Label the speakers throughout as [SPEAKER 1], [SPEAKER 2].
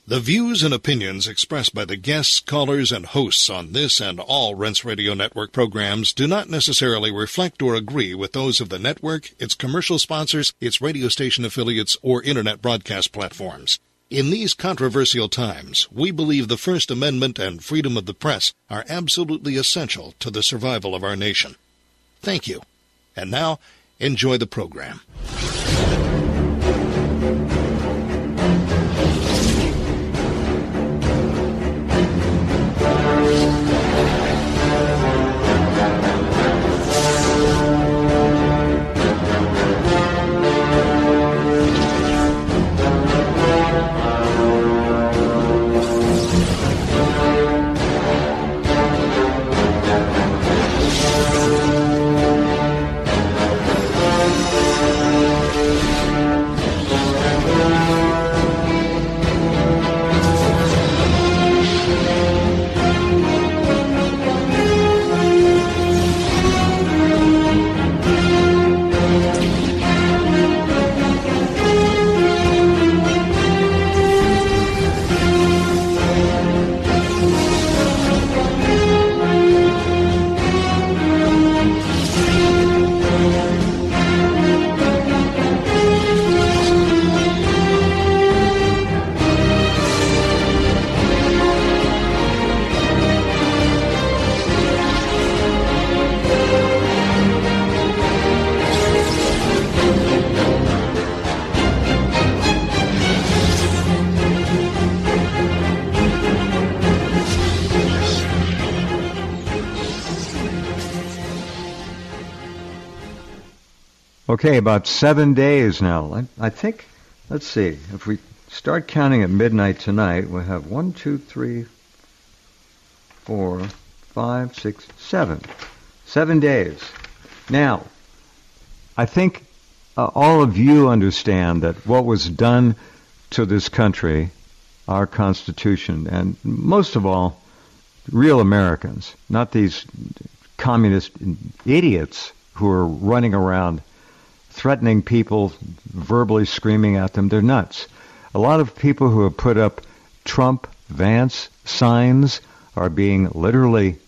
[SPEAKER 1] The views and opinions expressed by the guests, callers, and hosts on this and all Rense Radio Network programs do not necessarily reflect or agree with those of the network, its commercial sponsors, its radio station affiliates, or Internet broadcast platforms. In these controversial times, we believe the First Amendment and freedom of the press are absolutely essential to the survival of our nation. Thank you. And now, enjoy the program.
[SPEAKER 2] Okay, about 7 days now. I think, let's see, if we start counting at midnight tonight, we'll have 1, 2, 3, 4, 5, 6, 7. 7 days. Now, I think all of you understand that what was done to this country, our Constitution, and most of all, real Americans, not these communist idiots who are running around threatening people, verbally screaming at them. They're nuts. A lot of people who have put up Trump, Vance signs are being literally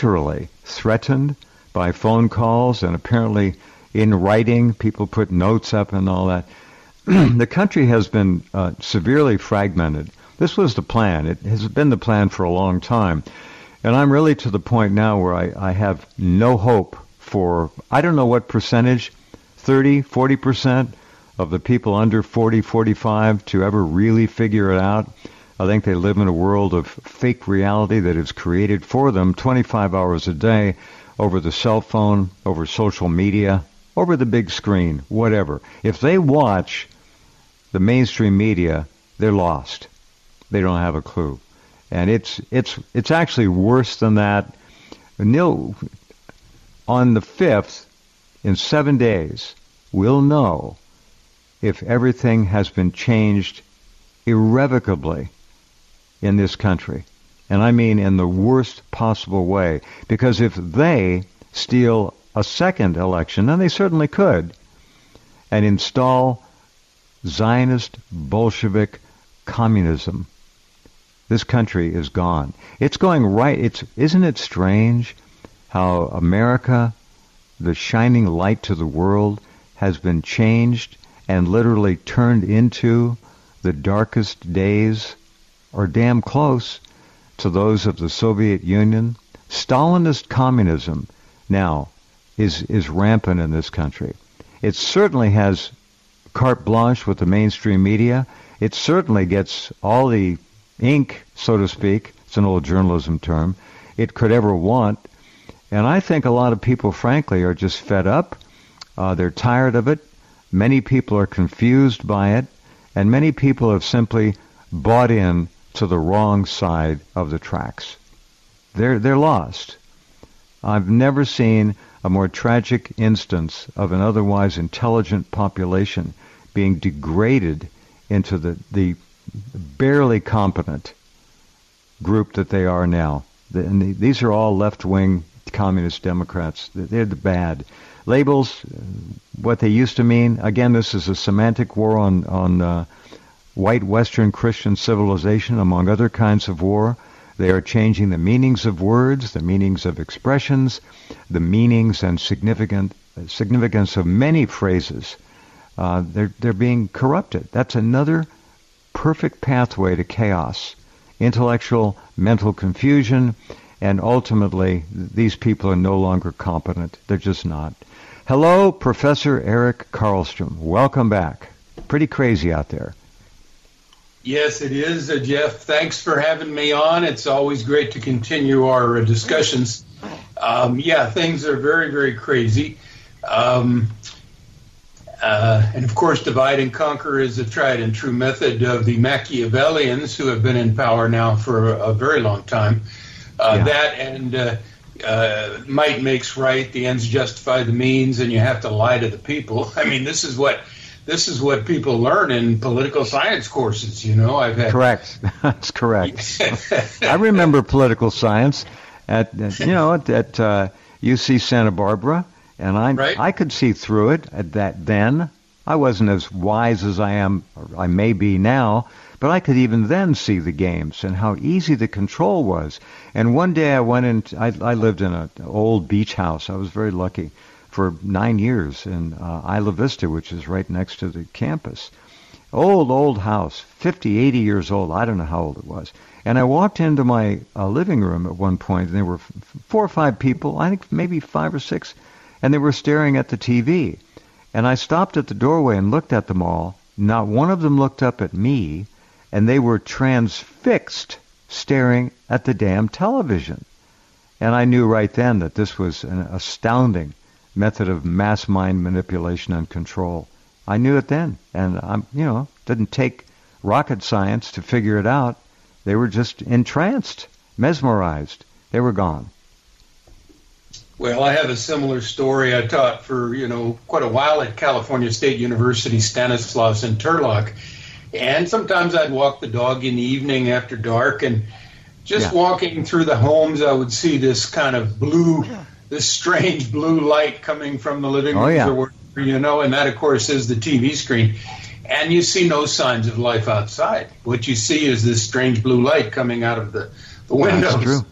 [SPEAKER 2] threatened by phone calls and apparently in writing. People put notes up and all that. The country has been severely fragmented. This was the plan. It has been the plan for a long time. And I'm really to the point now where I have no hope for, I don't know what percentage, 30, 40% of the people under 40, 45 to ever really figure it out. I think they live in a world of fake reality that is created for them 25 hours a day over the cell phone, over social media, over the big screen, whatever. If they watch the mainstream media, they're lost. They don't have a clue. And it's actually worse than that. Neil, on the 5th, in 7 days, we'll know if everything has been changed irrevocably in this country. And I mean in the worst possible way. Because if they steal a second election, and they certainly could, and install Zionist, Bolshevik communism, this country is gone. It's going right. Isn't it strange how America, the shining light to the world, has been changed and literally turned into the darkest days, or damn close, to those of the Soviet Union? Stalinist communism now is rampant in this country. It certainly has carte blanche with the mainstream media. It certainly gets all the ink, so to speak, it's an old journalism term, it could ever want. And I think a lot of people, frankly, are just fed up. They're tired of it. Many people are confused by it. And many people have simply bought in to the wrong side of the tracks. They're lost. I've never seen a more tragic instance of an otherwise intelligent population being degraded into the barely competent group that they are now. These are all left-wing communist Democrats. They're the bad. Labels, what they used to mean, again, this is a semantic war on white Western Christian civilization, among other kinds of war. They are changing the meanings of words, the meanings of expressions, the meanings and significance of many phrases. They're being corrupted. That's another perfect pathway to chaos, intellectual, mental confusion, and ultimately, these people are no longer competent. They're just not. Hello, Professor Eric Karlstrom. Welcome back. Pretty crazy out there.
[SPEAKER 3] Yes, it is, Jeff. Thanks for having me on. It's always great to continue our discussions. Things are very, very crazy. And of course, divide and conquer is a tried and true method of the Machiavellians who have been in power now for a very long time. That and might makes right, the ends justify the means, and you have to lie to the people. I mean, this is what people learn in political science courses.
[SPEAKER 2] Correct. That's correct. I remember political science at UC Santa Barbara, and I could see through it at that then. I wasn't as wise as I may be now, but I could even then see the games and how easy the control was. And one day I lived in an old beach house. I was very lucky for 9 years in Isla Vista, which is right next to the campus. Old house, 50, 80 years old. I don't know how old it was. And I walked into my living room at one point, and there were 4 or 5 people, I think maybe 5 or 6, and they were staring at the TV. And I stopped at the doorway and looked at them all. Not one of them looked up at me, and they were transfixed staring at the damn television. And I knew right then that this was an astounding method of mass mind manipulation and control. I knew it then, and didn't take rocket science to figure it out. They were just entranced, mesmerized. They were gone.
[SPEAKER 3] Well, I have a similar story. I taught for, quite a while at California State University, Stanislaus and Turlock. And sometimes I'd walk the dog in the evening after dark, and just walking through the homes, I would see this kind of this strange blue light coming from the living room, or wherever, and that, of course, is the TV screen. And you see no signs of life outside. What you see is this strange blue light coming out of the windows.
[SPEAKER 2] That's true.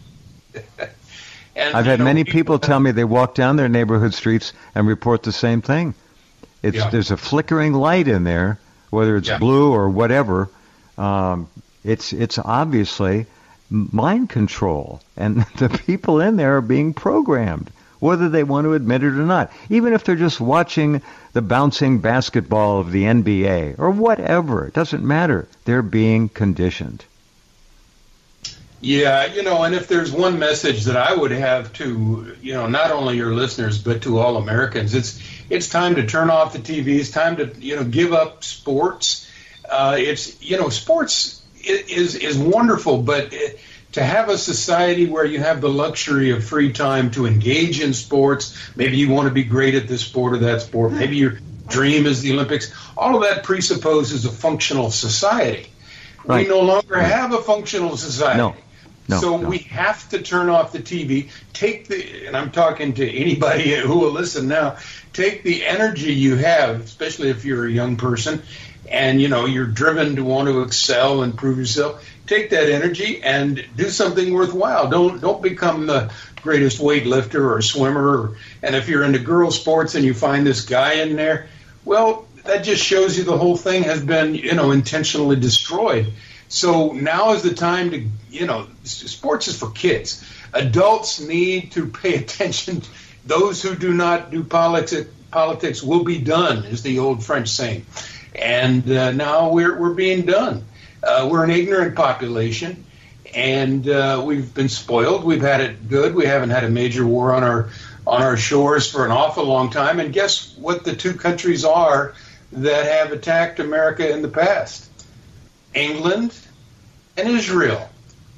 [SPEAKER 2] And, I've had many people tell me they walk down their neighborhood streets and report the same thing. There's a flickering light in there, whether it's blue or whatever. It's obviously mind control, and the people in there are being programmed, whether they want to admit it or not. Even if they're just watching the bouncing basketball of the NBA or whatever, it doesn't matter. They're being conditioned.
[SPEAKER 3] Yeah, and if there's one message that I would have to, not only your listeners, but to all Americans, it's time to turn off the TV. It's time to, give up sports. Sports is wonderful, but to have a society where you have the luxury of free time to engage in sports, maybe you want to be great at this sport or that sport, maybe your dream is the Olympics, all of that presupposes a functional society. Right. We no longer have a functional society. No, we have to turn off the TV, and I'm talking to anybody who will listen now, take the energy you have, especially if you're a young person, and, you're driven to want to excel and prove yourself. Take that energy and do something worthwhile. Don't become the greatest weightlifter or swimmer. And if you're into girl sports and you find this guy in there, well, that just shows you the whole thing has been, intentionally destroyed. So now is the time to, sports is for kids. Adults need to pay attention. Those who do not do politics will be done, is the old French saying. And now we're being done. We're an ignorant population, and we've been spoiled. We've had it good. We haven't had a major war on our shores for an awful long time. And guess what the 2 countries are that have attacked America in the past? England and Israel.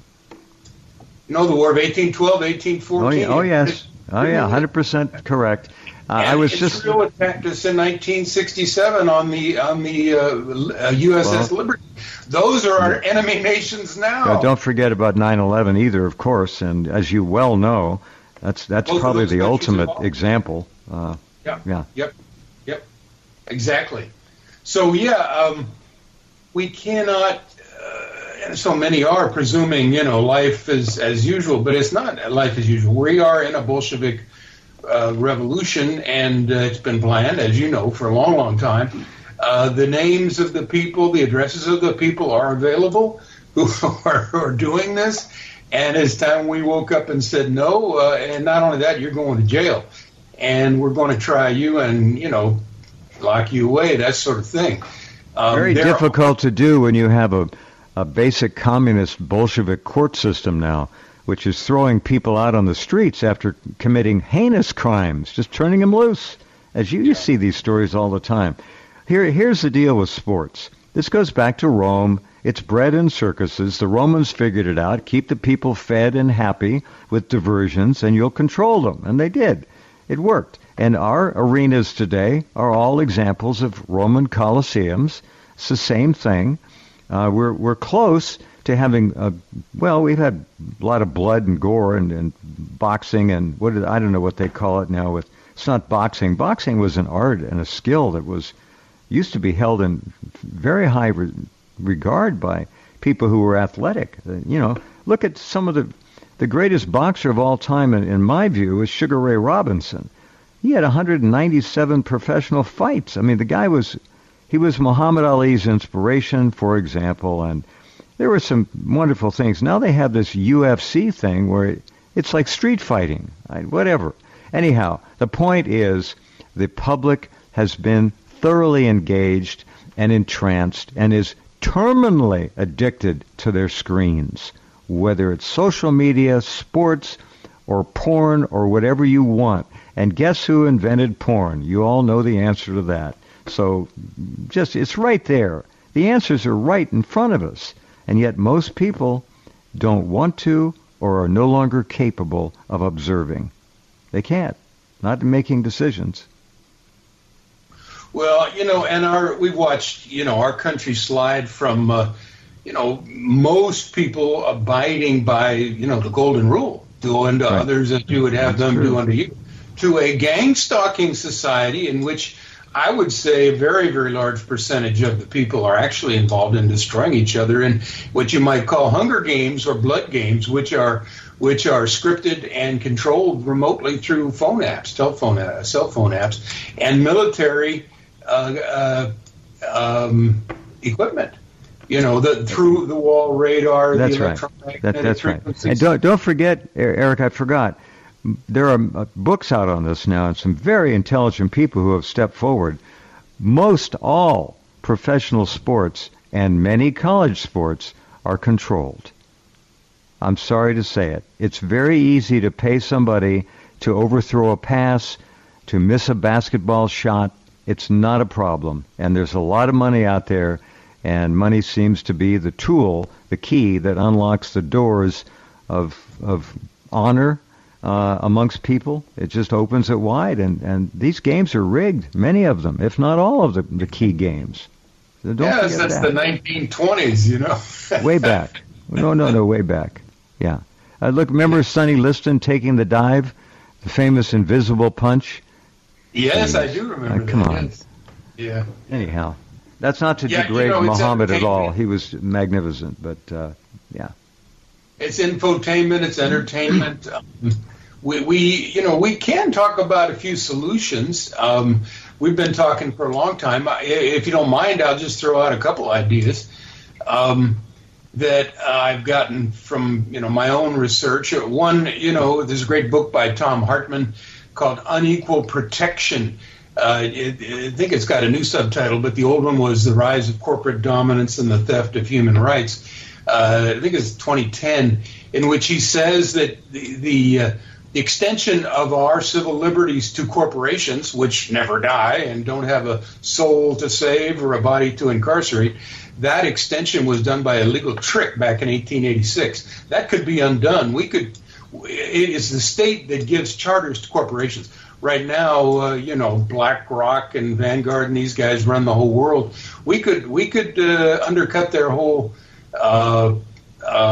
[SPEAKER 3] The War of 1812, 1814.
[SPEAKER 2] Oh, yes. 100% correct.
[SPEAKER 3] Israel attacked us in 1967 on the USS Liberty. Those are our enemy nations now.
[SPEAKER 2] Don't forget about 9/11 either, of course. And as you well know, that's probably the ultimate example.
[SPEAKER 3] Yep. Exactly. So we cannot, and so many are presuming, life is as usual, but it's not life as usual. We are in a Bolshevik revolution, and it's been planned, as you know, for a long, long time. The names of the people, the addresses of the people are available who are doing this, and it's time we woke up and said no, and not only that, you're going to jail, and we're going to try you and, lock you away, that sort of thing.
[SPEAKER 2] Very difficult to do when you have a basic communist Bolshevik court system now, which is throwing people out on the streets after committing heinous crimes, just turning them loose. As you see these stories all the time. Here's the deal with sports. This goes back to Rome. It's bred in circuses. The Romans figured it out. Keep the people fed and happy with diversions, and you'll control them. And they did. It worked. And our arenas today are all examples of Roman colosseums. It's the same thing. We're close to having, we've had a lot of blood and gore and boxing and I don't know what they call it now. It's not boxing. Boxing was an art and a skill that used to be held in very high regard by people who were athletic. Look at some of the greatest boxer of all time, in my view, is Sugar Ray Robinson. He had 197 professional fights. I mean, the guy was Muhammad Ali's inspiration, for example, and there were some wonderful things. Now they have this UFC thing where it's like street fighting, whatever. Anyhow, the point is the public has been thoroughly engaged and entranced and is terminally addicted to their screens, whether it's social media, sports, or porn, or whatever you want. And guess who invented porn? You all know the answer to that. So it's right there. The answers are right in front of us. And yet most people don't want to or are no longer capable of observing. They can't. Not making decisions.
[SPEAKER 3] Well, and we've watched, our country slide from, most people abiding by, the golden rule, do unto others as you would have them do unto you, to a gang-stalking society in which I would say a very, very large percentage of the people are actually involved in destroying each other in what you might call Hunger Games or blood games, which are scripted and controlled remotely through phone apps, cell phone apps, and military equipment. The through the wall radar.
[SPEAKER 2] That's right. That's right. And don't forget, Eric, I forgot. There are books out on this now, and some very intelligent people who have stepped forward. Most all professional sports and many college sports are controlled. I'm sorry to say it. It's very easy to pay somebody to overthrow a pass, to miss a basketball shot. It's not a problem. And there's a lot of money out there, and money seems to be the tool, the key that unlocks the doors of honor amongst people. It just opens it wide, and these games are rigged, many of them, if not all of the key games. So
[SPEAKER 3] yes, that's the 1920s,
[SPEAKER 2] Way back. No, way back. Yeah. Look, remember Sonny Liston taking the dive, the famous invisible punch?
[SPEAKER 3] Yes, I do remember that.
[SPEAKER 2] Come on.
[SPEAKER 3] Yes. Yeah.
[SPEAKER 2] Anyhow, that's not to degrade Muhammad at all. He was magnificent, but yeah.
[SPEAKER 3] It's infotainment. It's entertainment. We can talk about a few solutions. We've been talking for a long time. If you don't mind, I'll just throw out a couple ideas that I've gotten from my own research. One, there's a great book by Tom Hartman called Unequal Protection. I think it's got a new subtitle, but the old one was The Rise of Corporate Dominance and the Theft of Human Rights. I think it's 2010, in which he says that the extension of our civil liberties to corporations, which never die and don't have a soul to save or a body to incarcerate, that extension was done by a legal trick back in 1886. That could be undone. It is the state that gives charters to corporations. Right now, BlackRock and Vanguard and these guys run the whole world. We could undercut their whole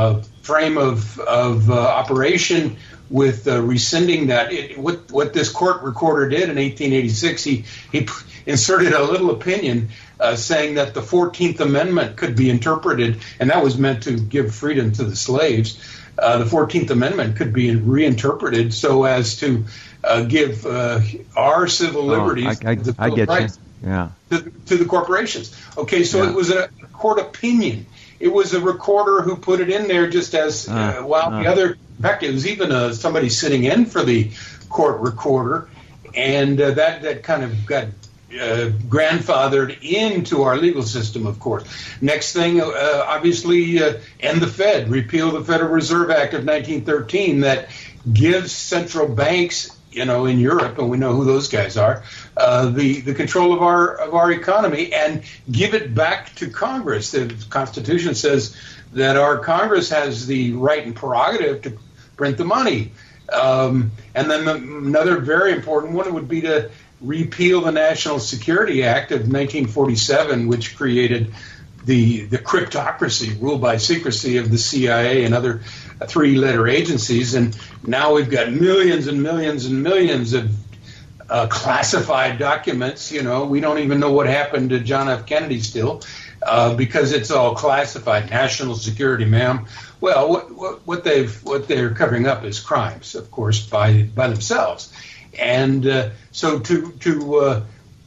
[SPEAKER 3] frame of operation with rescinding that. What this court recorder did in 1886, he inserted a little opinion saying that the 14th Amendment could be interpreted, and that was meant to give freedom to the slaves. The 14th Amendment could be reinterpreted so as to give our civil liberties,
[SPEAKER 2] I get rights, yeah,
[SPEAKER 3] to the corporations. Okay, so it was a court opinion. It was a recorder who put it in there just as while the other. In fact, it was even somebody sitting in for the court recorder, and that kind of got grandfathered into our legal system, of course. Next thing, obviously, end the Fed, repeal the Federal Reserve Act of 1913 that gives central banks, in Europe, and we know who those guys are, the control of our economy, and give it back to Congress. The Constitution says that our Congress has the right and prerogative to print the money. And then another very important one would be to repeal the National Security Act of 1947, which created the cryptocracy, rule by secrecy of the CIA and other three-letter agencies. And now we've got millions and millions and millions of classified documents. We don't even know what happened to John F. Kennedy still because it's all classified. National security, ma'am. Well, what they're covering up is crimes, of course, by themselves. And so to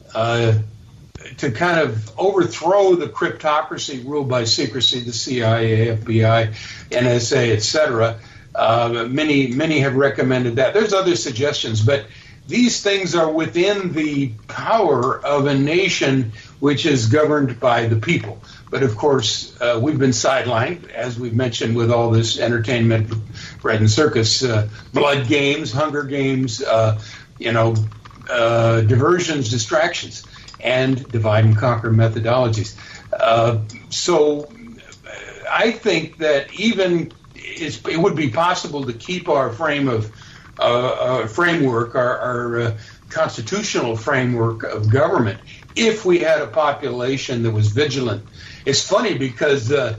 [SPEAKER 3] kind of overthrow the cryptocracy ruled by secrecy, the CIA, FBI, NSA, etc., many have recommended that. There's other suggestions, but these things are within the power of a nation which is governed by the people. But of course, we've been sidelined, as we've mentioned, with all this entertainment, bread and circus, blood games, hunger games, diversions, distractions, and divide and conquer methodologies. So I think that even it would be possible to keep our framework, our constitutional framework of government, if we had a population that was vigilant. It's funny because, in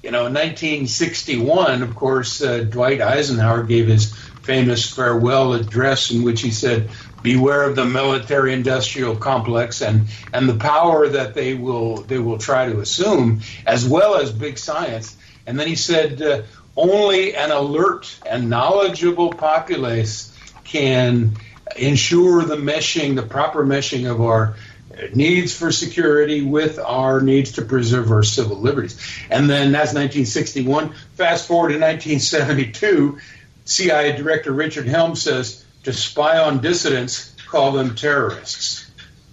[SPEAKER 3] 1961, of course, Dwight Eisenhower gave his famous farewell address in which he said, beware of the military-industrial complex and the power that they will try to assume, as well as big science. And then he said, only an alert and knowledgeable populace can ensure the proper meshing of our needs for security with our needs to preserve our civil liberties. And then that's 1961. Fast forward to 1972, CIA Director Richard Helms says, to spy on dissidents, call them terrorists.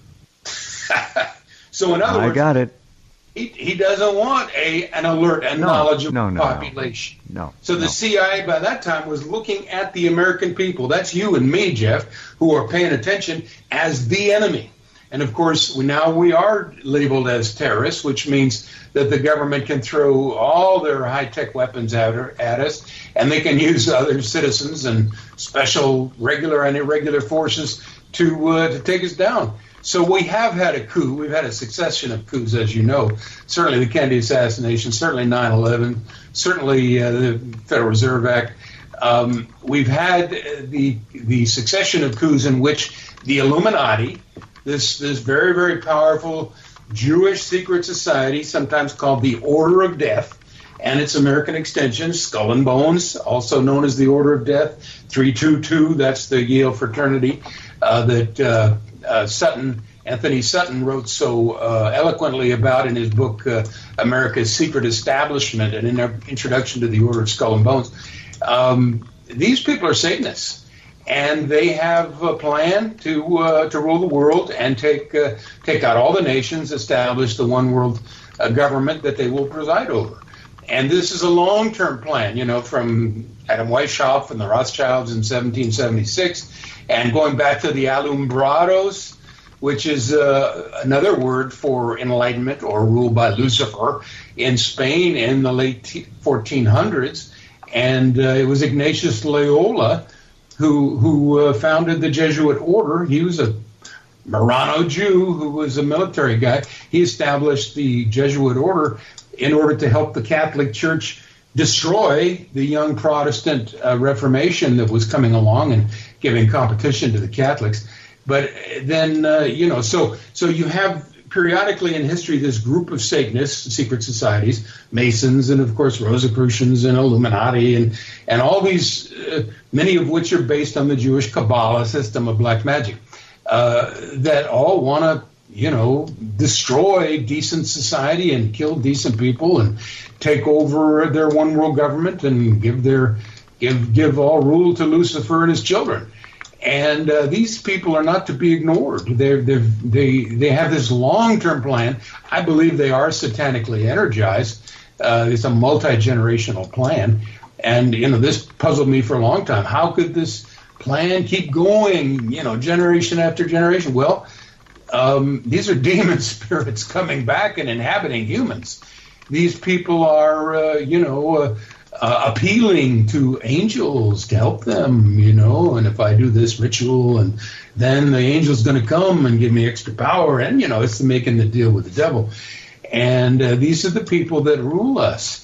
[SPEAKER 3] So in other words,
[SPEAKER 2] I got it.
[SPEAKER 3] He doesn't want an alert and knowledgeable population.
[SPEAKER 2] No.
[SPEAKER 3] So the CIA by that time was looking at the American people, that's you and me, Jeff, who are paying attention, as the enemy. And of course, we are labeled as terrorists, which means that the government can throw all their high-tech weapons at us, and they can use other citizens and special regular and irregular forces to take us down. So we have had a coup. We've had a succession of coups, as you know. Certainly the Kennedy assassination, certainly 9/11, certainly the Federal Reserve Act. We've had the succession of coups in which the Illuminati, this very, very powerful Jewish secret society, sometimes called the Order of Death, and its American extension, Skull and Bones, also known as the Order of Death, 322, that's the Yale fraternity that Anthony Sutton wrote so eloquently about in his book, America's Secret Establishment, and in our introduction to the Order of Skull and Bones. These people are Satanists. And they have a plan to rule the world and take out all the nations, establish the one world government that they will preside over. And this is a long-term plan, from Adam Weishaupt and the Rothschilds in 1776, and going back to the Alumbrados, which is another word for enlightenment or rule by Lucifer in Spain in the late 1400s. And it was Ignatius Loyola who founded the Jesuit order. He was a Marrano Jew who was a military guy. He established the Jesuit order in order to help the Catholic Church destroy the young Protestant Reformation that was coming along and giving competition to the Catholics. But then, so you have periodically in history this group of Satanists, secret societies, Masons, and of course Rosicrucians and Illuminati, and all these, many of which are based on the Jewish Kabbalah system of black magic, that all want to, destroy decent society and kill decent people and take over their one world government and give all rule to Lucifer and his children. And these people are not to be ignored. They have this long-term plan. I believe they are satanically energized. It's a multi-generational plan. And, this puzzled me for a long time. How could this plan keep going, generation after generation? Well, these are demon spirits coming back and inhabiting humans. These people are, appealing to angels to help them, and if I do this ritual, and then the angel's going to come and give me extra power, and, it's making the deal with the devil. And these are the people that rule us.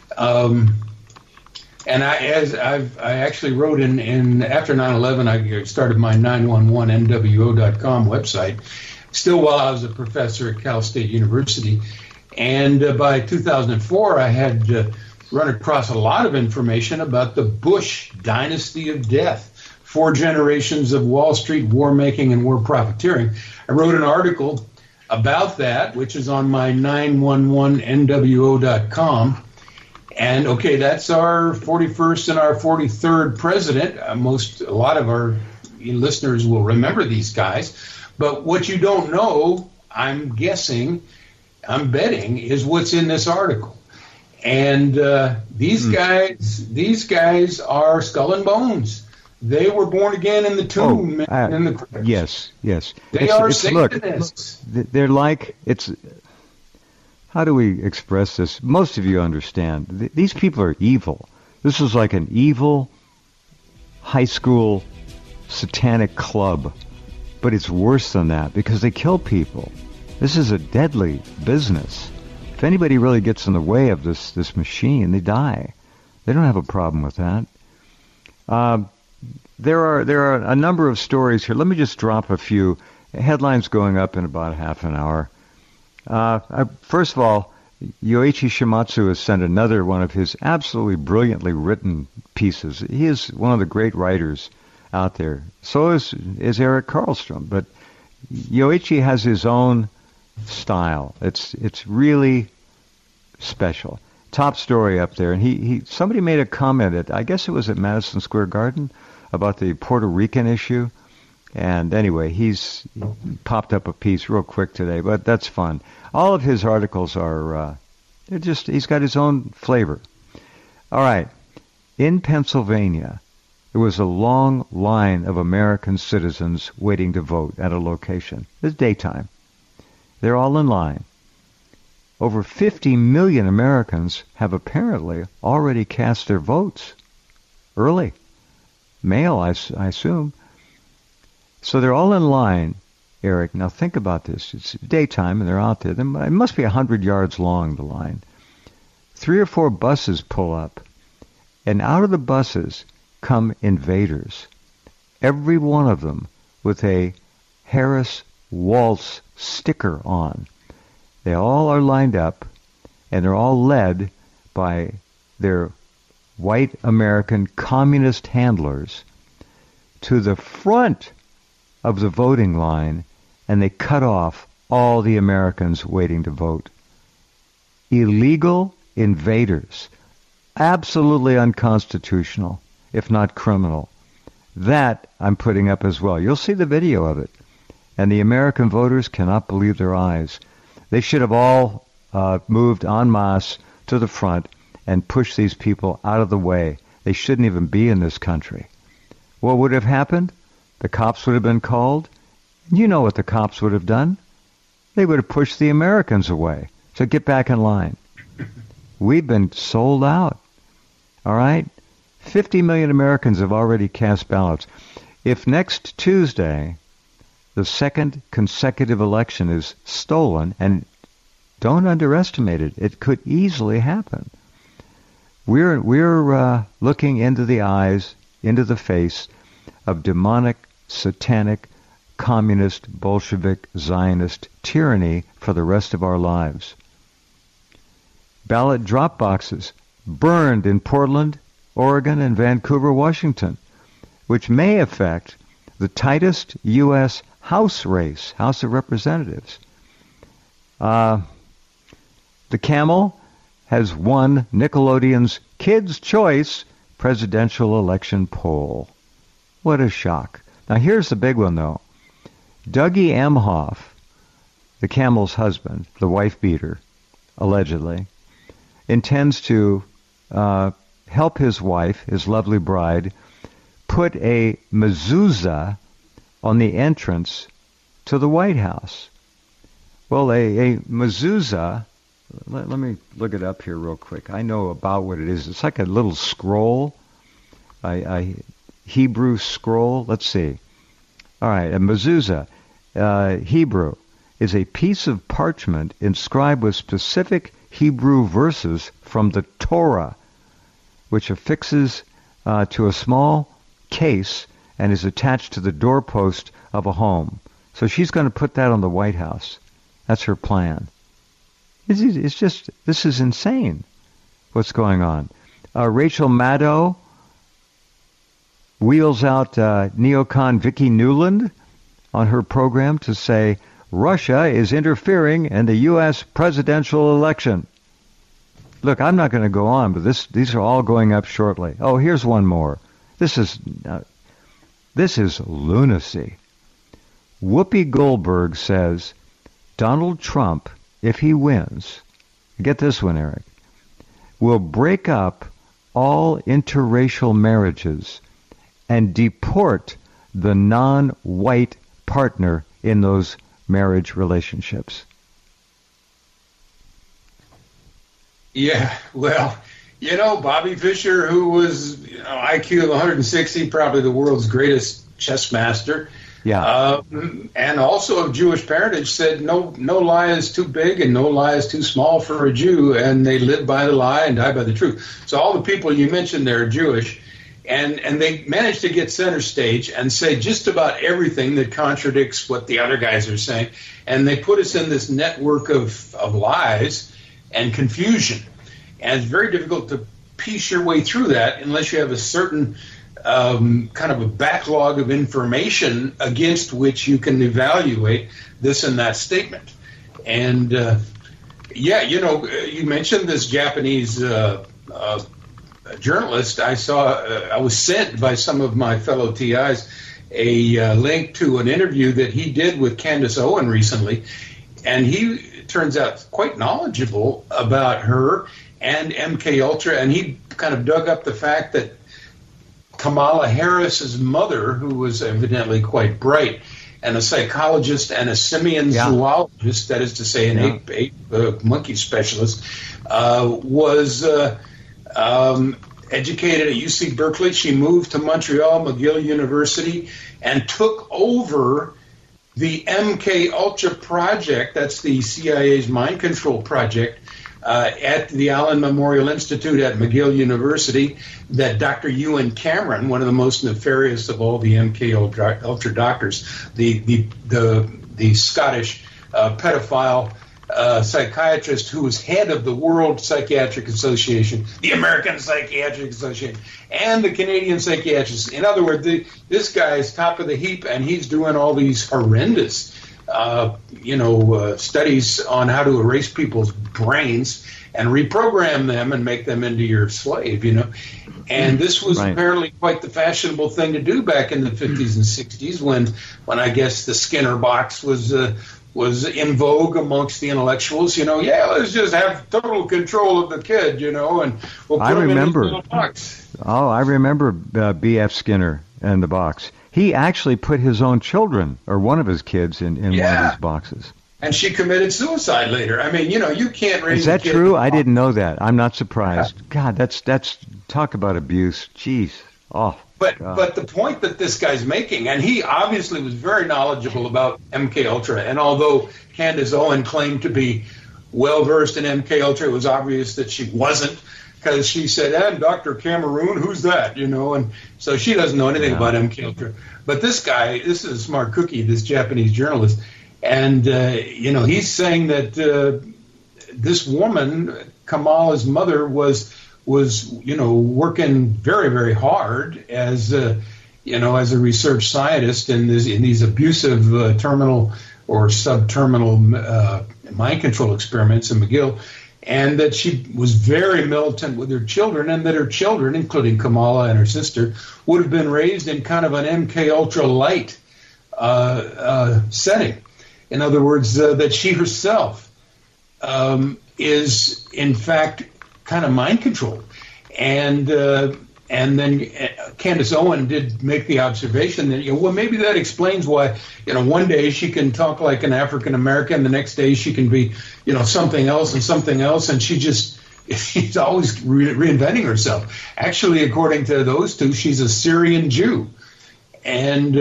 [SPEAKER 3] And I actually wrote in after 9/11, I started my 911NWO.com website, still while I was a professor at Cal State University. And by 2004, I had run across a lot of information about the Bush dynasty of death, 4 generations of Wall Street war making and war profiteering. I wrote an article about that, which is on my 911NWO.com. And okay, that's our 41st and our 43rd president. A lot of our listeners will remember these guys. But what you don't know, I'm betting, is what's in this article. And these guys are skull and bones. They were born again in the tomb. In the crypt.
[SPEAKER 2] Yes.
[SPEAKER 3] They are Satanists.
[SPEAKER 2] Look, they're like, how do we express this? Most of you understand. These people are evil. This is like an evil high school satanic club. But it's worse than that because they kill people. This is a deadly business. If anybody really gets in the way of this machine, they die. They don't have a problem with that. There are a number of stories here. Let me just drop a few headlines going up in about half an hour. First of all, Yoichi Shimatsu has sent another one of his absolutely brilliantly written pieces. He is one of the great writers out there. So is Eric Karlstrom. But Yoichi has his own style. It's really special. Top story up there. And somebody made a comment I guess it was at Madison Square Garden about the Puerto Rican issue. And anyway, he's popped up a piece real quick today, but that's fun. All of his articles are, he's got his own flavor. All right. In Pennsylvania, there was a long line of American citizens waiting to vote at a location. It's daytime. They're all in line. Over 50 million Americans have apparently already cast their votes. Early. Mail, I assume. So they're all in line, Eric. Now think about this. It's daytime and they're out there. It must be 100 yards long, the line. 3 or 4 buses pull up. And out of the buses come invaders. Every one of them with a Harris Waltz sticker on. They all are lined up, and they're all led by their white American communist handlers to the front of the voting line, and they cut off all the Americans waiting to vote. Illegal invaders. Absolutely unconstitutional, if not criminal. That I'm putting up as well. You'll see the video of it. And the American voters cannot believe their eyes. They should have all moved en masse to the front and pushed these people out of the way. They shouldn't even be in this country. What would have happened? The cops would have been called. You know what the cops would have done. They would have pushed the Americans away. So get back in line. We've been sold out. All right? 50 million Americans have already cast ballots. If next Tuesday the second consecutive election is stolen, and don't underestimate it, it could easily happen. We're looking into the eyes, into the face of demonic, satanic, communist, Bolshevik, Zionist tyranny for the rest of our lives. Ballot drop boxes burned in Portland, Oregon, and Vancouver, Washington, which may affect the tightest U.S. House race, House of Representatives. The camel has won Nickelodeon's Kids' Choice presidential election poll. What a shock. Now here's the big one, though. Dougie Emhoff, the camel's husband, the wife beater, allegedly, intends to help his wife, his lovely bride, put a mezuzah on the entrance to the White House. Well, a mezuzah, let me look it up here real quick. I know about what it is. It's like a little scroll, a Hebrew scroll. Let's see. All right, a mezuzah, Hebrew, is a piece of parchment inscribed with specific Hebrew verses from the Torah, which affixes to a small case and is attached to the doorpost of a home. So she's going to put that on the White House. That's her plan. It's just, this is insane what's going on. Rachel Maddow wheels out neocon Vicki Nuland on her program to say Russia is interfering in the U.S. presidential election. Look, I'm not going to go on, but these are all going up shortly. Oh, here's one more. This is lunacy. Whoopi Goldberg says Donald Trump, if he wins, get this one, Eric, will break up all interracial marriages and deport the non-white partner in those marriage relationships.
[SPEAKER 3] Yeah, well, Bobby Fischer, who was IQ of 160, probably the world's greatest chess master, and also of Jewish parentage, said no lie is too big and no lie is too small for a Jew, and they live by the lie and die by the truth. So all the people you mentioned there are Jewish, and they managed to get center stage and say just about everything that contradicts what the other guys are saying, and they put us in this network of lies and confusion. And it's very difficult to piece your way through that unless you have a certain kind of a backlog of information against which you can evaluate this and that statement. And, you mentioned this Japanese journalist. I was sent by some of my fellow TIs a link to an interview that he did with Candace Owen recently, and he turns out quite knowledgeable about her and MK Ultra, and he kind of dug up the fact that Kamala Harris's mother, who was evidently quite bright, and a psychologist and a simian zoologist, that is to say an ape monkey specialist, was educated at UC Berkeley. She moved to Montreal, McGill University, and took over the MK Ultra project. That's the CIA's mind control project at the Allen Memorial Institute at McGill University, that Dr. Ewan Cameron, one of the most nefarious of all the MK Ultra doctors, the Scottish pedophile psychiatrist who was head of the World Psychiatric Association, the American Psychiatric Association, and the Canadian Psychiatrists. In other words, this guy is top of the heap, and he's doing all these horrendous studies on how to erase people's brains and reprogram them and make them into your slave, And this was apparently quite the fashionable thing to do back in the 50s and 60s when I guess the Skinner box was in vogue amongst the intellectuals. Let's just have total control of the kid, and we'll put him in his little box.
[SPEAKER 2] Oh, I remember B.F. Skinner and the box. He actually put his own children, or one of his kids, in one of these boxes.
[SPEAKER 3] And she committed suicide later. I mean, you can't raise.
[SPEAKER 2] Is that true? I didn't know that. I'm not surprised. Yeah. God, that's talk about abuse. Jeez. Oh.
[SPEAKER 3] But the point that this guy's making, and he obviously was very knowledgeable about MK Ultra, and although Candace Owen claimed to be well versed in MK Ultra, it was obvious that she wasn't. because she said, "I'm Dr. Cameroon, who's that?" And so she doesn't know anything about MK Ultra. But this guy, this is a smart cookie, this Japanese journalist, and he's saying that this woman, Kamala's mother, was working very, very hard as a research scientist in these abusive terminal or subterminal mind control experiments in McGill, and that she was very militant with her children, and that her children, including Kamala and her sister, would have been raised in kind of an MK Ultra light setting. In other words, that she herself is in fact kind of mind controlled, and then Candace Owen did make the observation that maybe that explains why one day she can talk like an African American, the next day she can be something else, and she's always reinventing herself. Actually, according to those two, she's a Syrian Jew, and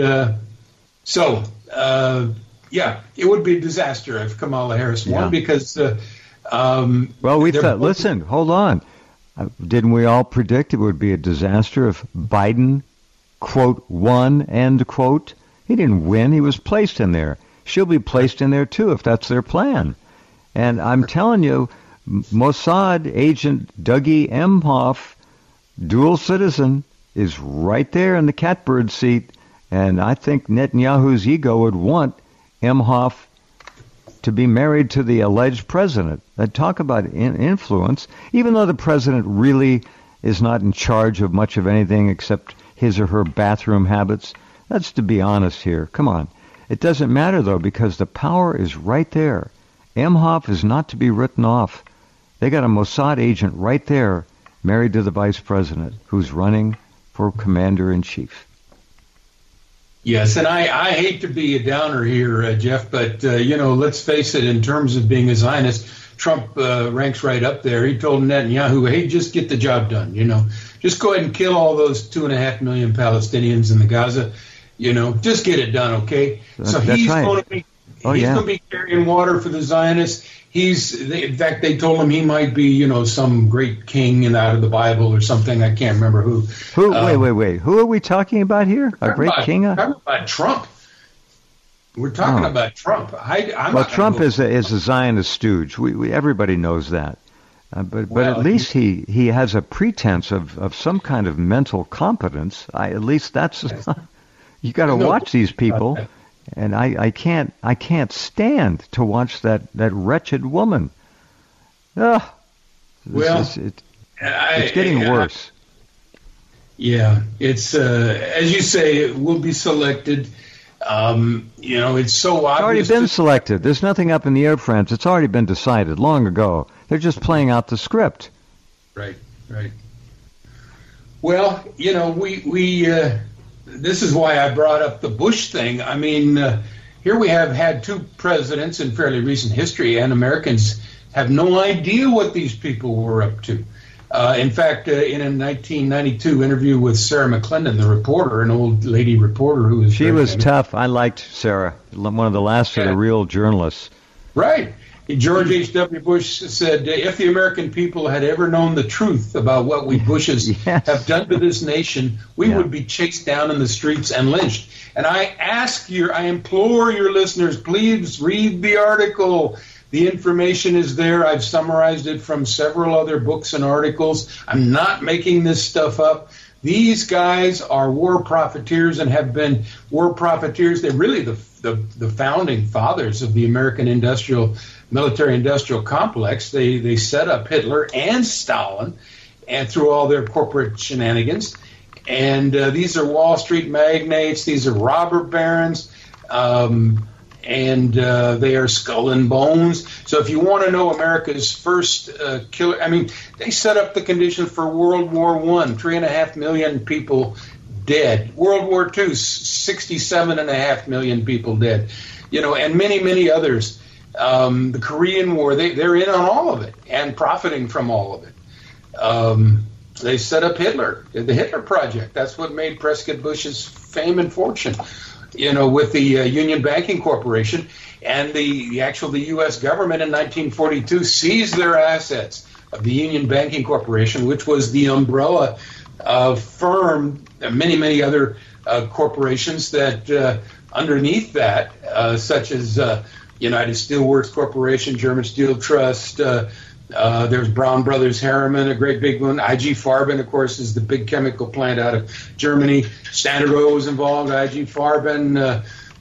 [SPEAKER 3] it would be a disaster if Kamala Harris won because.
[SPEAKER 2] Well, we thought. Listen, hold on. Didn't we all predict it would be a disaster if Biden, quote, won, end quote? He didn't win. He was placed in there. She'll be placed in there, too, if that's their plan. And I'm telling you, Mossad agent Dougie Emhoff, dual citizen, is right there in the catbird seat. And I think Netanyahu's ego would want Emhoff to be married to the alleged president. Talk about influence, even though the president really is not in charge of much of anything except his or her bathroom habits. That's to be honest here. Come on. It doesn't matter, though, because the power is right there. Emhoff is not to be written off. They got a Mossad agent right there, married to the vice president, who's running for commander-in-chief.
[SPEAKER 3] Yes, and I hate to be a downer here, Jeff, but, let's face it, in terms of being a Zionist, Trump ranks right up there. He told Netanyahu, hey, just get the job done, Just go ahead and kill all those 2.5 million Palestinians in the Gaza, just get it done, okay? So he's going to be carrying water for the Zionists. In fact, they told him he might be, some great king out of the Bible or something. I can't remember who.
[SPEAKER 2] Wait. Who are we talking about here? A great king?
[SPEAKER 3] We're talking about Trump. We're talking about Trump.
[SPEAKER 2] Trump is a Zionist stooge. Everybody knows that. But at least he has a pretense of some kind of mental competence. At least that's you got to watch these people. And I can't stand to watch that wretched woman. It's getting worse.
[SPEAKER 3] It's as you say, it will be selected. It's so obvious.
[SPEAKER 2] It's already been selected. There's nothing up in the air, friends. It's already been decided long ago. They're just playing out the script.
[SPEAKER 3] Right. Well, we this is why I brought up the Bush thing. I mean, here we have had two presidents in fairly recent history, and Americans have no idea what these people were up to. In fact, in a 1992 interview with Sarah McClendon, the reporter, an old lady reporter who was...
[SPEAKER 2] She was tough. I liked Sarah, one of the last of the real journalists.
[SPEAKER 3] Right. George H.W. Bush said, if the American people had ever known the truth about what we Bushes have done to this nation, we would be chased down in the streets and lynched. And I implore your listeners, please read the article. The information is there. I've summarized it from several other books and articles. I'm not making this stuff up. These guys are war profiteers and have been war profiteers. They're really the founding fathers of the American military-industrial complex. They set up Hitler and Stalin, and through all their corporate shenanigans. And these are Wall Street magnates. These are robber barons. And they are skull and bones. So if you want to know America's first killer, they set up the conditions for World War I, 3.5 million people dead. World War II, 67.5 million people dead. And many, many others. The Korean War, they're in on all of it and profiting from all of it. They set up Hitler, the Hitler Project. That's what made Prescott Bush's fame and fortune. With the Union Banking Corporation, and the U.S. government in 1942 seized their assets, of the Union Banking Corporation, which was the umbrella firm, many, many other corporations that underneath that, such as United Steelworks Corporation, German Steel Trust, there's Brown Brothers Harriman, a great big one. IG Farben, of course, is the big chemical plant out of Germany. Standard Oil was involved, IG Farben,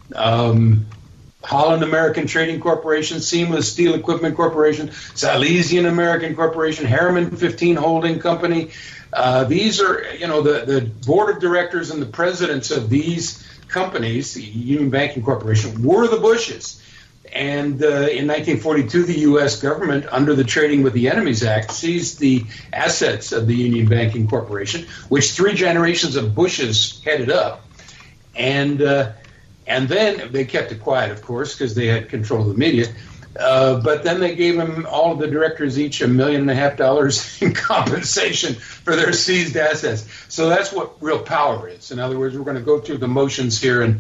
[SPEAKER 3] Holland American Trading Corporation, Seamless Steel Equipment Corporation, Silesian American Corporation, Harriman 15 Holding Company. These are, the board of directors and the presidents of these companies, the Union Banking Corporation, were the Bushes. And in 1942, the U.S. government, under the Trading with the Enemies Act, seized the assets of the Union Banking Corporation, which 3 generations of Bushes headed up. And then they kept it quiet, of course, because they had control of the media. But then they gave them, all of the directors, each $1.5 million in compensation for their seized assets. So that's what real power is. In other words, we're going to go through the motions here and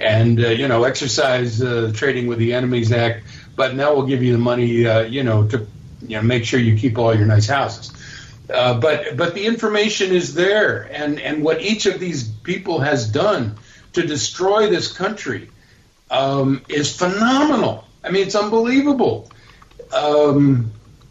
[SPEAKER 3] exercise Trading with the Enemies Act, but now we'll give you the money, to make sure you keep all your nice houses. But the information is there, and what each of these people has done to destroy this country is phenomenal. I mean, it's unbelievable. I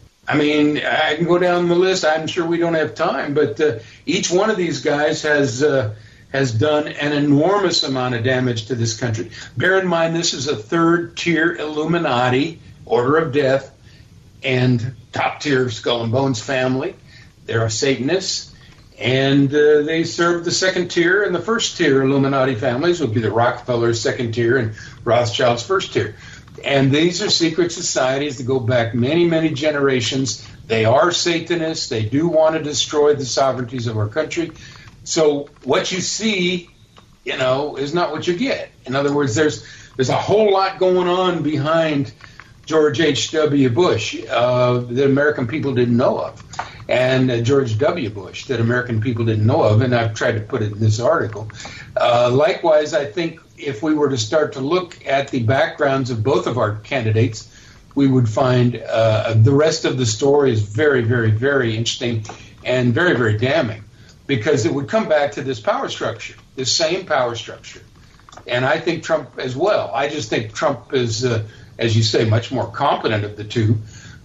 [SPEAKER 3] can go down the list. I'm sure we don't have time, but each one of these guys has done an enormous amount of damage to this country. Bear in mind, this is a third-tier Illuminati, Order of Death, and top-tier Skull and Bones family. They're Satanists, and they serve the second-tier and the first-tier Illuminati families, would be the Rockefellers' second-tier and Rothschild's first-tier. And these are secret societies that go back many, many generations. They are Satanists. They do want to destroy the sovereignties of our country. So what you see, is not what you get. In other words, there's a whole lot going on behind George H.W. Bush that American people didn't know of, and George W. Bush that American people didn't know of, and I've tried to put it in this article. Likewise, I think if we were to start to look at the backgrounds of both of our candidates, we would find the rest of the story is very, very, very interesting and very, very damning, because it would come back to this power structure, this same power structure. And I think Trump as well. I just think Trump is, as you say, much more competent of the two.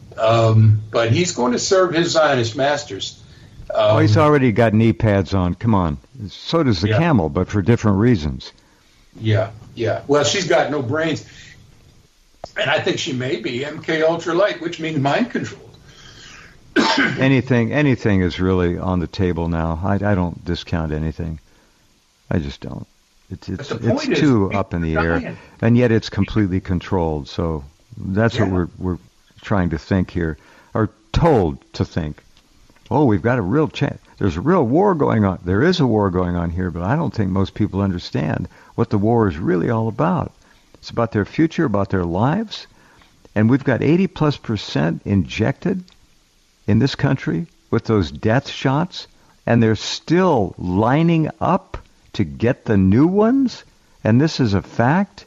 [SPEAKER 3] But he's going to serve his Zionist masters.
[SPEAKER 2] He's already got knee pads on. Come on. So does the camel, but for different reasons.
[SPEAKER 3] Yeah. Well, she's got no brains. And I think she may be MK Ultra Light, which means mind controlled.
[SPEAKER 2] Anything is really on the table now. I don't discount anything. I just don't. It's too up in the air, and yet it's completely controlled. So that's what we're trying to think here, or told to think. Oh, we've got a real chance. There's a real war going on. There is a war going on here, but I don't think most people understand what the war is really all about. It's about their future, about their lives, and we've got 80+% injected in this country with those death shots, and they're still lining up to get the new ones, and this is a fact.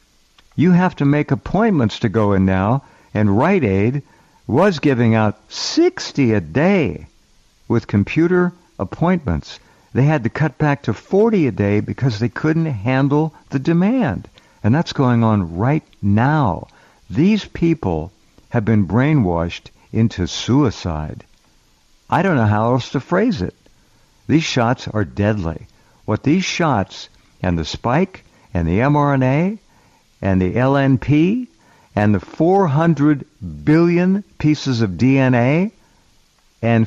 [SPEAKER 2] You have to make appointments to go in now, and Rite Aid was giving out 60 a day with computer appointments. They had to cut back to 40 a day because they couldn't handle the demand, and that's going on right now. These people have been brainwashed into suicide. I don't know how else to phrase it. These shots are deadly. What these shots and the spike and the mRNA and the LNP and the 400 billion pieces of DNA and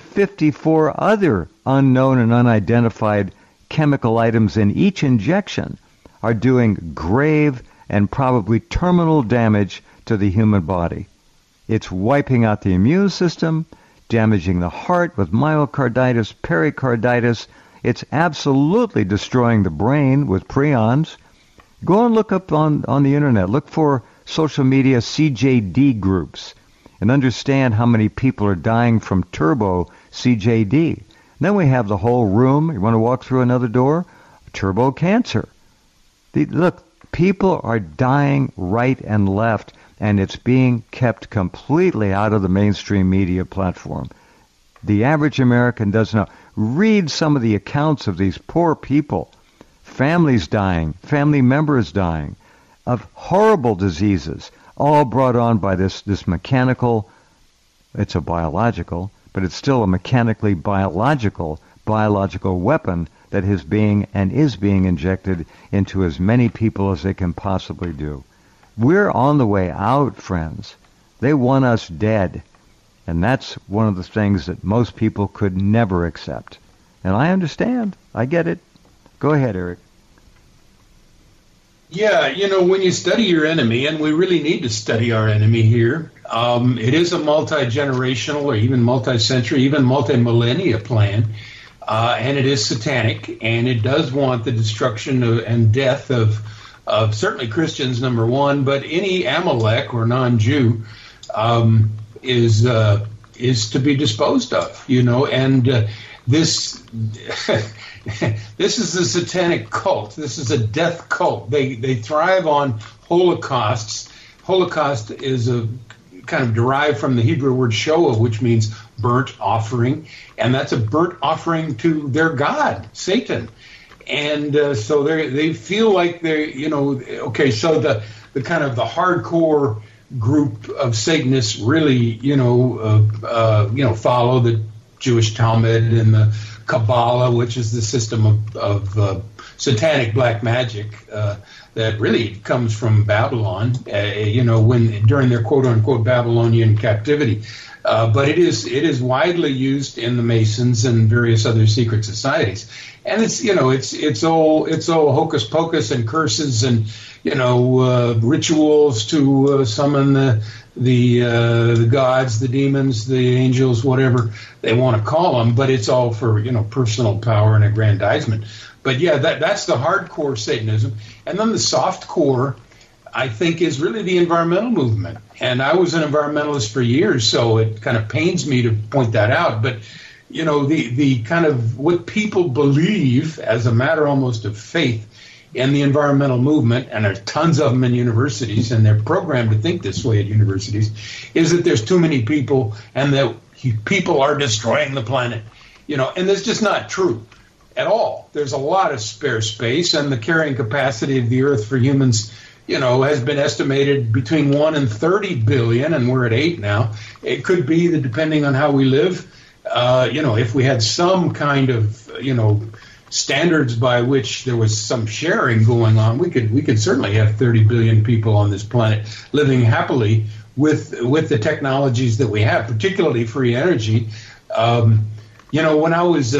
[SPEAKER 2] 54 other unknown and unidentified chemical items in each injection are doing grave and probably terminal damage to the human body. It's wiping out the immune system, damaging the heart with myocarditis, pericarditis. It's absolutely destroying the brain with prions. Go and look up on the internet. Look for social media CJD groups and understand how many people are dying from turbo CJD. Then we have the whole room. You want to walk through another door? Turbo cancer. Look, people are dying right and left, and it's being kept completely out of the mainstream media platform. The average American doesn't know. Read some of the accounts of these poor people, families dying, family members dying, of horrible diseases, all brought on by this mechanical, it's a biological, but it's still a mechanically biological weapon that is being injected into as many people as they can possibly do. We're on the way out, friends. They want us dead. And that's one of the things that most people could never accept. And I understand. I get it. Go ahead, Eric.
[SPEAKER 3] Yeah, when you study your enemy, and we really need to study our enemy here, it is a multi-generational or even multi-century, even multi-millennia plan, and it is satanic, and it does want the destruction and death of certainly Christians, number one, but any Amalek or non-Jew is to be disposed of, and this this is a satanic cult. This is a death cult. They thrive on holocausts. Holocaust is a kind of derived from the Hebrew word shoah, which means burnt offering, and that's a burnt offering to their god, Satan. And so they feel like they're, okay, so the kind of the hardcore group of Satanists really, follow the Jewish Talmud and the Kabbalah, which is the system of satanic black magic that really comes from Babylon, during their quote unquote Babylonian captivity. But it is widely used in the Masons and various other secret societies, and it's all hocus pocus and curses and rituals to summon the gods, the demons, the angels, whatever they want to call them. But it's all for personal power and aggrandizement. But yeah, that's the hardcore Satanism, and then the soft core, I think, is really the environmental movement. And I was an environmentalist for years, so it kind of pains me to point that out. But, the kind of what people believe as a matter almost of faith in the environmental movement, and there's tons of them in universities, and they're programmed to think this way at universities, is that there's too many people and that people are destroying the planet. And that's just not true at all. There's a lot of spare space, and the carrying capacity of the Earth for humans has been estimated between 1 and 30 billion, and we're at 8 now. It could be that depending on how we live, if we had some kind of, standards by which there was some sharing going on, we could certainly have 30 billion people on this planet living happily with the technologies that we have, particularly free energy. When I was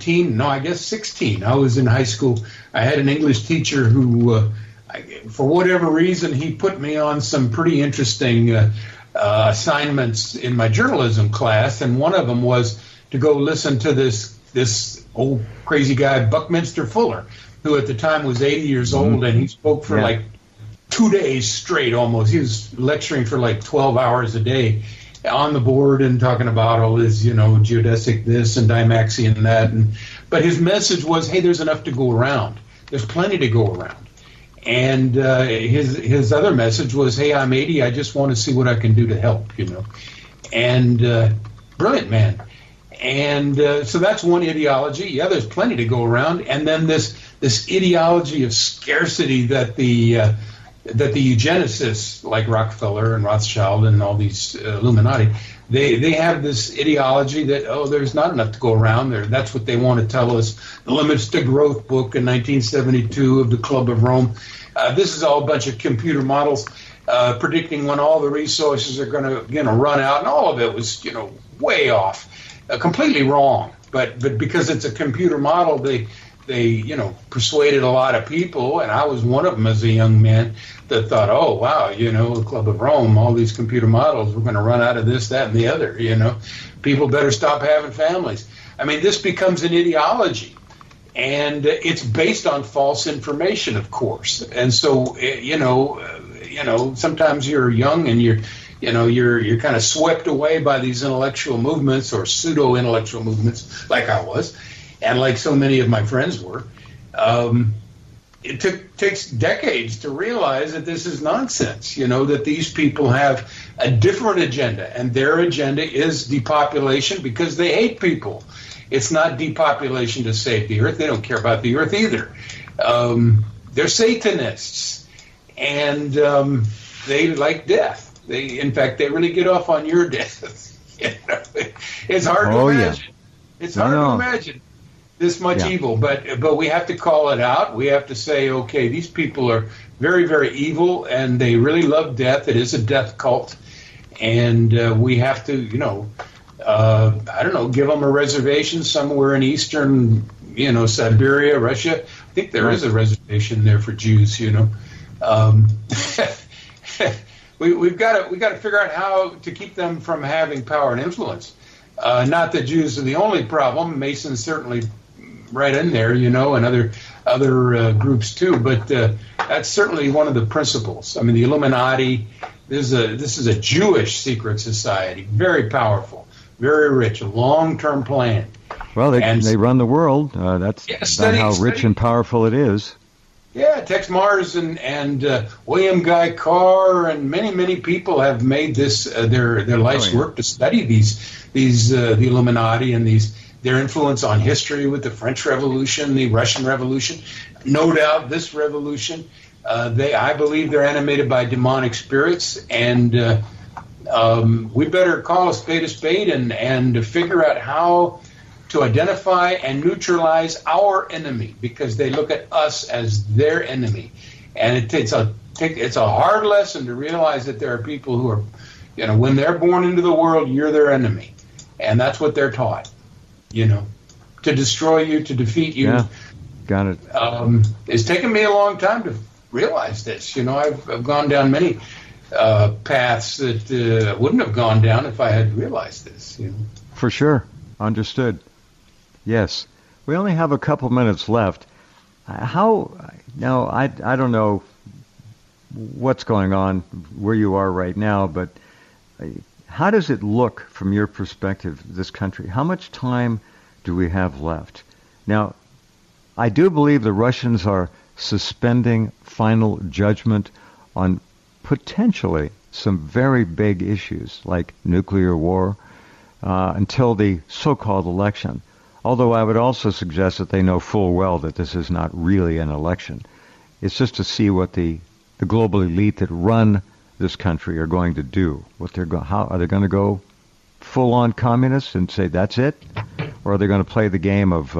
[SPEAKER 3] 16, I was in high school. I had an English teacher who, for whatever reason, he put me on some pretty interesting assignments in my journalism class, and one of them was to go listen to this old crazy guy, Buckminster Fuller, who at the time was 80 years old, and he spoke for like 2 days straight almost. He was lecturing for like 12 hours a day on the board and talking about all his, geodesic this and Dymaxion that. But his message was, hey, there's enough to go around. There's plenty to go around. And his other message was, hey, I'm 80. I just want to see what I can do to help, And brilliant man. And so that's one ideology. Yeah, there's plenty to go around. And then this ideology of scarcity that the eugenicists like Rockefeller and Rothschild and all these Illuminati, they have this ideology that, there's not enough to go around there. That's what they want to tell us. The Limits to Growth book in 1972 of the Club of Rome. This is all a bunch of computer models predicting when all the resources are going to run out, and all of it was way off, completely wrong. But because it's a computer model, they persuaded a lot of people, and I was one of them as a young man that thought, oh, wow, the Club of Rome, all these computer models, we're going to run out of this, that, and the other, People better stop having families. I mean, this becomes an ideology, and it's based on false information, of course. And so, sometimes you're young and you're kind of swept away by these intellectual movements or pseudo-intellectual movements, like I was, and like so many of my friends were. It takes decades to realize that this is nonsense, that these people have a different agenda, and their agenda is depopulation because they hate people. It's not depopulation to save the earth. They don't care about the earth either. They're Satanists, and they like death. In fact, they really get off on your death. It's hard to imagine. Yeah. It's hard to imagine this much evil, but we have to call it out. We have to say, okay, these people are very, very evil, and they really love death. It is a death cult, and we have to, I don't know, give them a reservation somewhere in eastern, Siberia, Russia. I think there is a reservation there for Jews. We've got to figure out how to keep them from having power and influence. Not that Jews are the only problem. Masons certainly right in there, and other groups too. But that's certainly one of the principles. I mean, the Illuminati. This is a Jewish secret society, very powerful, very rich, a long-term plan.
[SPEAKER 2] Well, they run the world. That's how rich and powerful it is.
[SPEAKER 3] Yeah, Tex Mars and William Guy Carr and many people have made this their life's work to study the Illuminati and their influence on history with the French Revolution, the Russian Revolution, no doubt this revolution. I believe they're animated by demonic spirits, and we better call a spade and figure out how to identify and neutralize our enemy, because they look at us as their enemy. And it's a hard lesson to realize that there are people who are, when they're born into the world, you're their enemy. And that's what they're taught, to destroy you, to defeat you.
[SPEAKER 2] Yeah, got it.
[SPEAKER 3] It's taken me a long time to realize this. I've gone down many paths that wouldn't have gone down if I had realized this.
[SPEAKER 2] For sure. Understood. Yes. We only have a couple minutes left. Now, I don't know what's going on where you are right now, but how does it look from your perspective, this country? How much time do we have left? Now, I do believe the Russians are suspending final judgment on potentially some very big issues like nuclear war until the so-called election. Although I would also suggest that they know full well that this is not really an election. It's just to see what the global elite that run this country are going to do. How are they going to go full-on communists and say that's it? Or are they going to play the game of,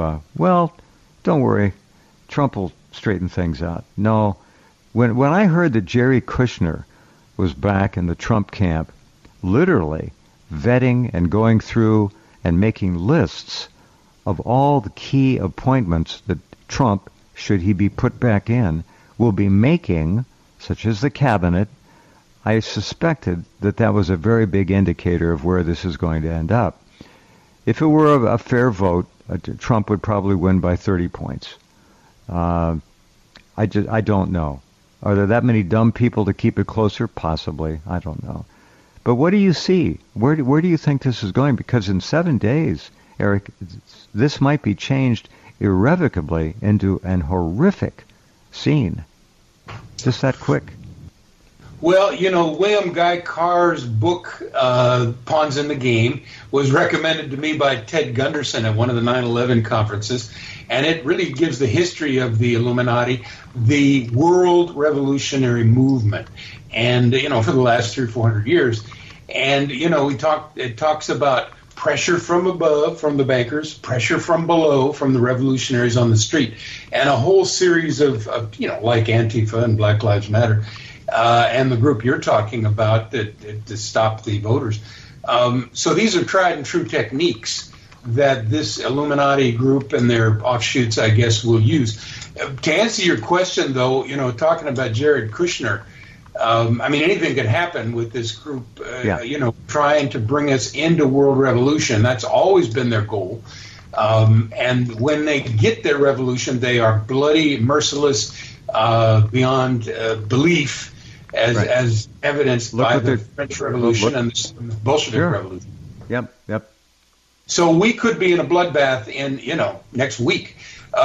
[SPEAKER 2] don't worry, Trump will straighten things out? No. When I heard that Jerry Kushner was back in the Trump camp, literally vetting and going through and making lists of all the key appointments that Trump, should he be put back in, will be making, such as the cabinet, I suspected that was a very big indicator of where this is going to end up. If it were a fair vote, Trump would probably win by 30 points. I don't know. Are there that many dumb people to keep it closer? Possibly. I don't know. But what do you see? Where do you think this is going? Because in 7 days, Eric, this might be changed irrevocably into an horrific scene. Just that quick.
[SPEAKER 3] Well, William Guy Carr's book, Pawns in the Game, was recommended to me by Ted Gunderson at one of the 9/11 conferences, and it really gives the history of the Illuminati, the world revolutionary movement, and, for the last 300 or 400 years. And, it talks about pressure from above, from the bankers, pressure from below, from the revolutionaries on the street, and a whole series of like Antifa and Black Lives Matter, and the group you're talking about to stop the voters. So these are tried and true techniques that this Illuminati group and their offshoots, I guess, will use. To answer your question, though, talking about Jared Kushner, anything could happen with this group, trying to bring us into world revolution. That's always been their goal. And when they get their revolution, they are bloody, merciless, beyond belief, as evidenced by the French Revolution and the Bolshevik Revolution.
[SPEAKER 2] Yep.
[SPEAKER 3] So we could be in a bloodbath in, next week.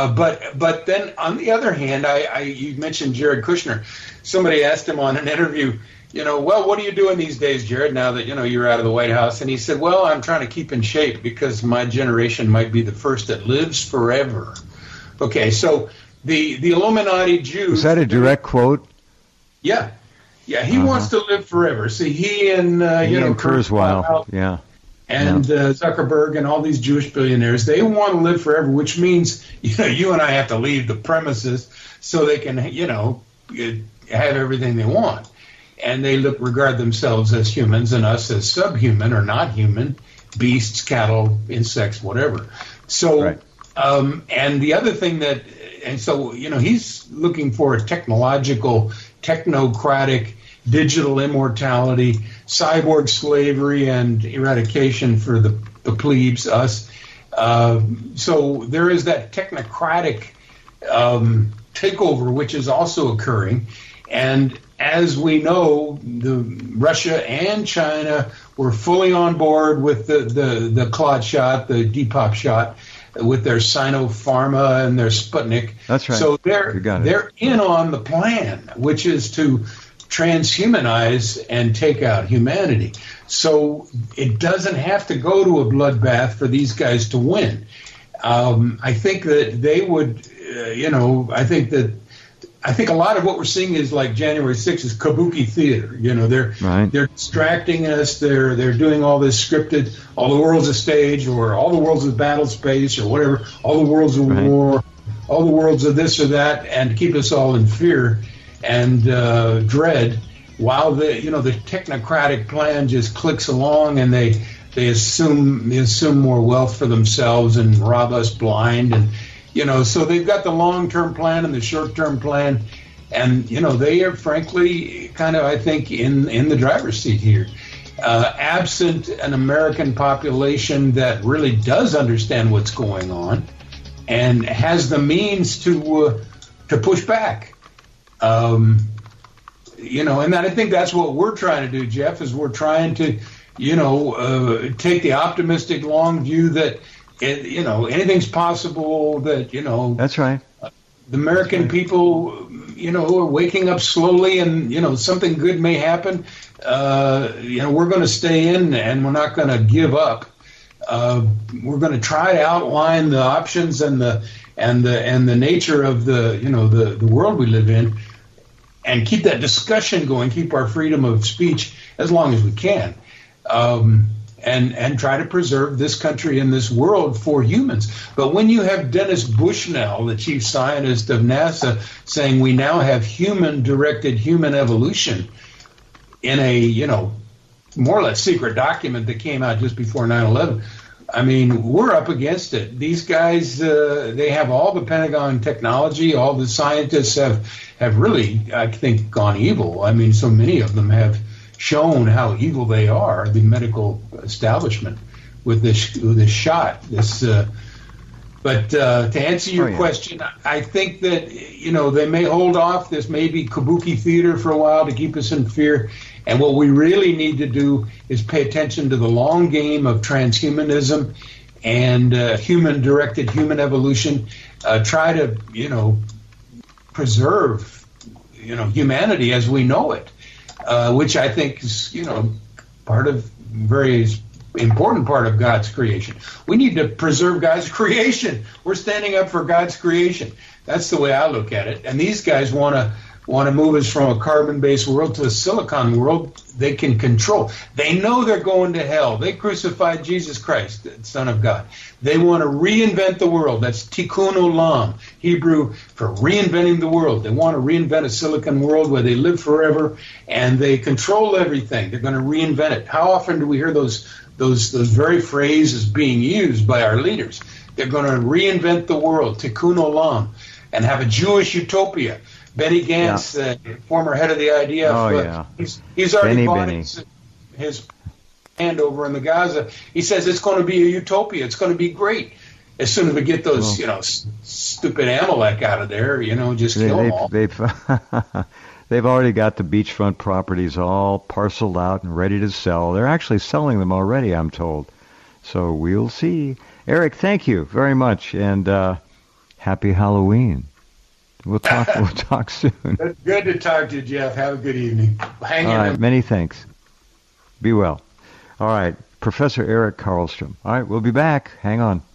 [SPEAKER 3] But then on the other hand, you mentioned Jared Kushner. Somebody asked him on an interview, well, what are you doing these days, Jared, now that, you're out of the White House? And he said, well, I'm trying to keep in shape because my generation might be the first that lives forever. Okay, so the Illuminati Jews...
[SPEAKER 2] Was that a direct quote?
[SPEAKER 3] Yeah. Yeah, he wants to live forever. See, he and,
[SPEAKER 2] Kurzweil, yeah.
[SPEAKER 3] And Zuckerberg and all these Jewish billionaires, they want to live forever, which means, you and I have to leave the premises so they can, have everything they want. And they regard themselves as humans and us as subhuman or not human, beasts, cattle, insects, whatever. So,
[SPEAKER 2] right.
[SPEAKER 3] And the other thing he's looking for a technological, technocratic, digital immortality, cyborg slavery, and eradication for the plebes, us. So there is that technocratic takeover, which is also occurring. And as we know, Russia and China were fully on board with the Claude shot, the Depop shot, with their Sinopharma and their Sputnik.
[SPEAKER 2] That's right.
[SPEAKER 3] So they're in on the plan, which is to transhumanize and take out humanity. So it doesn't have to go to a bloodbath for these guys to win. I think that they would, I think a lot of what we're seeing is like January 6th is kabuki theater. They're distracting us. They're doing all this scripted, all the world's a stage, or all the world's a battle space, or whatever, all the world's a war, all the world's a this or that, and keep us all in fear and dread, while the technocratic plan just clicks along, and they assume more wealth for themselves and rob us blind, and so they've got the long-term plan and the short-term plan, and they are frankly kind of, I think, in the driver's seat here. Absent an American population that really does understand what's going on and has the means to push back. And I think that's what we're trying to do, Jeff, is we're trying to, take the optimistic long view that, anything's possible, that,
[SPEAKER 2] That's right.
[SPEAKER 3] The American people, are waking up slowly, and, something good may happen. We're going to stay in, and we're not going to give up. We're going to try to outline the options and the nature of the world we live in, and keep that discussion going, keep our freedom of speech as long as we can, and try to preserve this country and this world for humans. But when you have Dennis Bushnell, the chief scientist of NASA, saying we now have human-directed human evolution in a, more or less secret document that came out just before 9/11, I mean, we're up against it. These guys, they have all the Pentagon technology. All the scientists have really, I think, gone evil. I mean, so many of them have shown how evil they are, the medical establishment, with this shot. But to answer your question, I think that, they may hold off. This may be kabuki theater for a while to keep us in fear. And what we really need to do is pay attention to the long game of transhumanism and human-directed human evolution. Try to, preserve, humanity as we know it, which I think is, very important part of God's creation. We need to preserve God's creation. We're standing up for God's creation. That's the way I look at it. And these guys want to move us from a carbon-based world to a silicon world they can control. They know they're going to hell. They crucified Jesus Christ, the Son of God. They want to reinvent the world. That's tikkun olam, Hebrew for reinventing the world. They want to reinvent a silicon world where they live forever and they control everything. They're going to reinvent it. How often do we hear those very phrases being used by our leaders? They're going to reinvent the world, tikkun olam, and have a Jewish utopia. Benny Gantz, former head of the IDF, he's already bought his hand over in the Gaza. He says it's going to be a utopia. It's going to be great. As soon as we get those, stupid Amalek out of there, just kill them all.
[SPEAKER 2] They've already got the beachfront properties all parceled out and ready to sell. They're actually selling them already, I'm told. So we'll see. Eric, thank you very much, and happy Halloween. We'll talk soon.
[SPEAKER 3] It's good to talk to you, Jeff. Have a good evening. Hang in.
[SPEAKER 2] All right, many thanks. Be well. All right, Professor Eric Karlstrom. All right, we'll be back. Hang on.